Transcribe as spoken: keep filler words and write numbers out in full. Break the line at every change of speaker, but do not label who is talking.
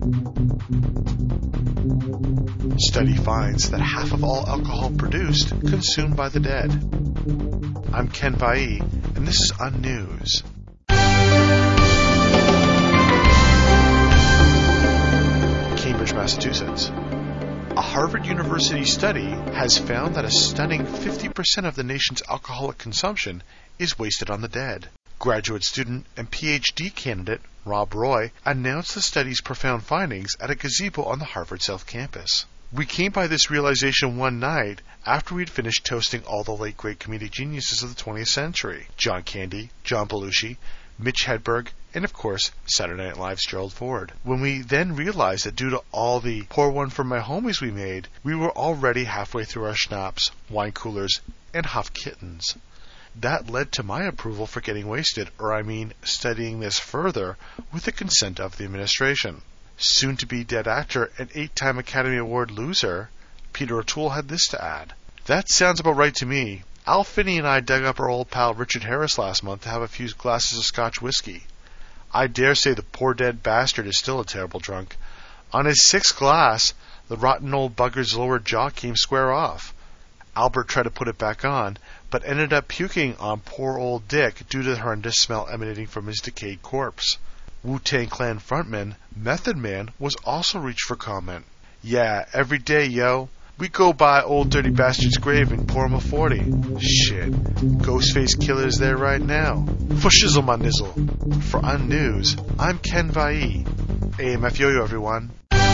Study finds that half of all alcohol produced consumed by the dead. I'm Ken Vai, and this is Unnews. Cambridge, Massachusetts. A Harvard University study has found that a stunning fifty percent of the nation's alcoholic consumption is wasted on the dead. Graduate student and P H D candidate Rob Roy announced the study's profound findings at a gazebo on the Harvard South Campus. We came by this realization one night after we'd finished toasting all the late great comedic geniuses of the twentieth century. John Candy, John Belushi, Mitch Hedberg, and of course, Saturday Night Live's Gerald Ford. When we then realized that due to all the pour one for my homies we made, we were already halfway through our schnapps, wine coolers, and huff kittens. That led to my approval for getting wasted, or I mean studying this further with the consent of the administration. Soon-to-be dead actor and eight-time Academy Award loser, Peter O'Toole had this to add. That sounds about right to me. Al Finney and I dug up our old pal Richard Harris last month to have a few glasses of Scotch whiskey. I dare say the poor dead bastard is still a terrible drunk. On his sixth glass, the rotten old bugger's lower jaw came square off. Albert tried to put it back on, but ended up puking on poor old Dick due to the horrendous smell emanating from his decayed corpse. Wu-Tang Clan frontman Method Man was also reached for comment. Yeah, every day, yo. We go by old dirty bastard's grave and pour him a forty. Shit. Ghostface Killer's there right now. For shizzle my nizzle. For Unnews, I'm Ken Vai. A M F Yo-Yo, everyone.